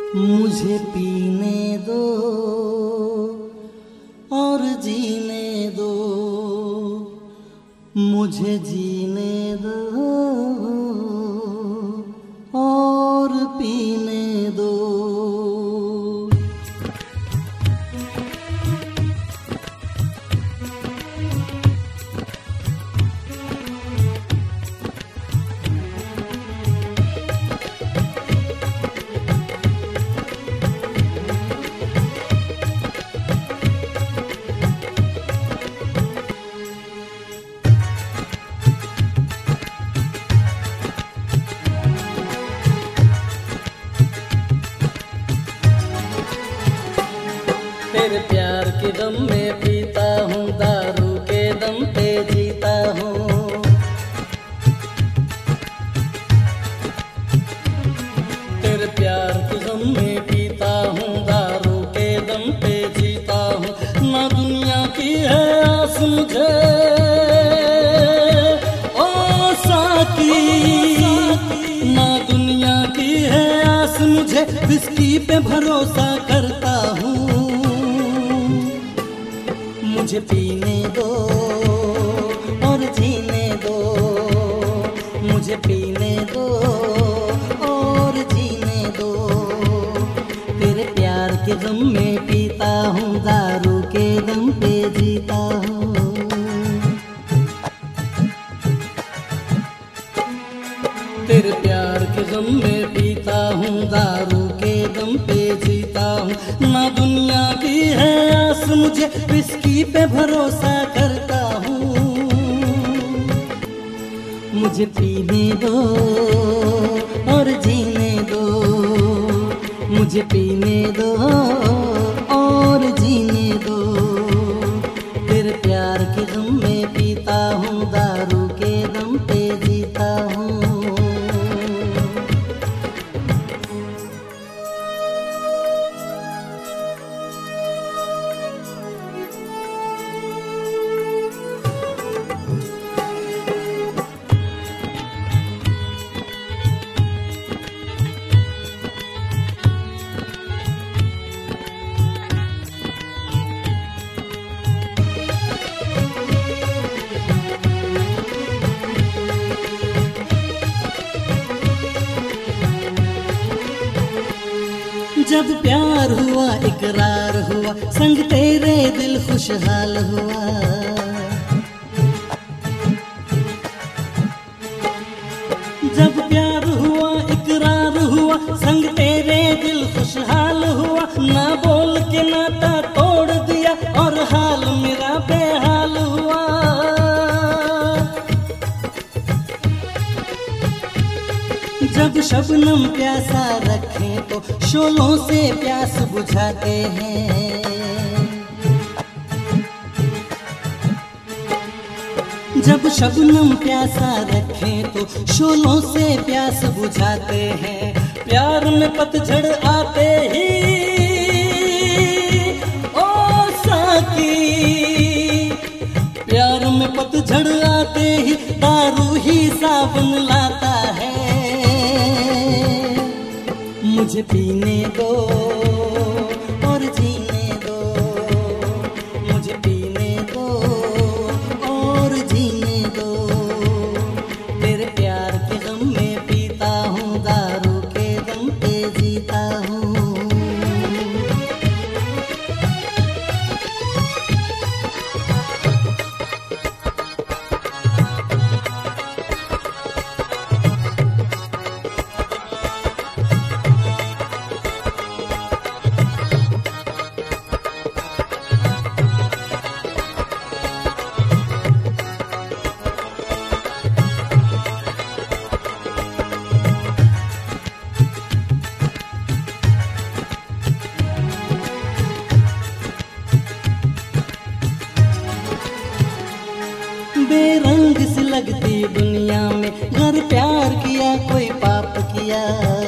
मुझे पीने दो और जीने दो, मुझे जीने दो और पीने दो। तेरे प्यार के दम में पीता हूँ, दारू के दम पे जीता हूँ। तेरे प्यार के दम में पीता हूँ, दारू के दम पे जीता हूँ। ना दुनिया की है आस मुझे ओ साकी, ना दुनिया की है आस मुझे, विस्की पे भरोसा करता हूँ। मुझे पीने दो और जीने दो, मुझे पीने दो और जीने दो। तेरे प्यार के दम में पीता हूँ, दारू के दम पे जीता हूँ। तेरे प्यार के दम में पीता हूँ, दारू के दम पे जीता हूँ। ना दुनिया की है आस मुझे, विस्की पे भरोसा करता हूँ। मुझे पीने दो और जीने दो, मुझे पीने दो और जीने दो। तेरे प्यार के दम में पीता हूँ, दारू के दम पे जीता हूँ। जब प्यार हुआ इकरार हुआ, संग तेरे दिल खुशहाल हुआ। जब प्यार हुआ इकरार हुआ, संग तेरे दिल खुशहाल हुआ। ना बोल के नाता तोड़ दिया और हाल मेरा बेहाल हुआ। जब शबनम प्यासा रखें तो शोलों से प्यास बुझाते हैं। जब शबनम प्यासा रखें तो शोलों से प्यास बुझाते हैं। प्यार में पतझड़ आते ही ओ साकी, प्यार में पतझड़ आते ही दारू ही सावन लाता है। मुझे पीने दो और जीने दो, मुझे पीने दो और जीने दो। तेरे प्यार के दम में पीता हूँ, दारू के दम पे जीता हूँ। बेरंग सी लगती दुनिया में, घर प्यार किया कोई पाप किया।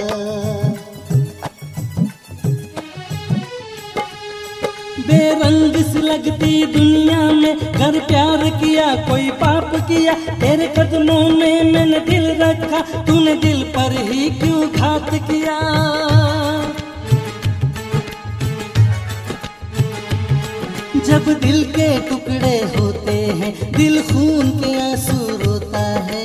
बेरंग सी लगती दुनिया में, घर प्यार किया कोई पाप किया। तेरे कदमों में मैंने दिल रखा, तूने दिल पर ही क्यों घात किया। जब दिल के टुकड़े होते हैं, दिल खून के आंसू रोता है।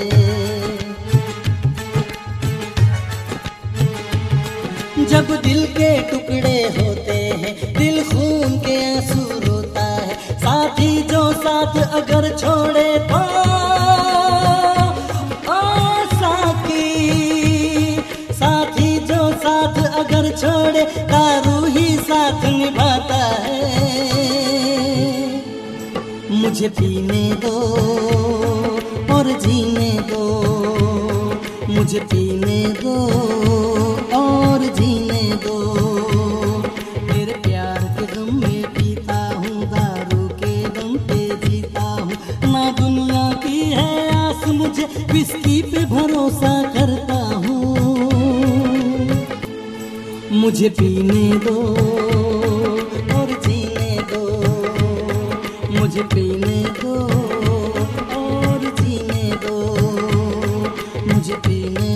जब दिल के टुकड़े होते हैं, दिल खून के आंसू रोता है। साथी जो साथ अगर छोड़े तो ओ साथी, साथी जो साथ अगर छोड़े दारू ही साथ निभाता है। मुझे पीने दो और जीने दो, मुझे पीने दो और जीने दो। तेरे प्यार के गम में पीता हूँ, दारू के दम पे जीता हूँ। ना दुनिया की है आस मुझे, विस्की पे भरोसा करता हूँ। मुझे पीने दो और जीने दो, मुझे पीने दो और जीने दो, मुझे पीने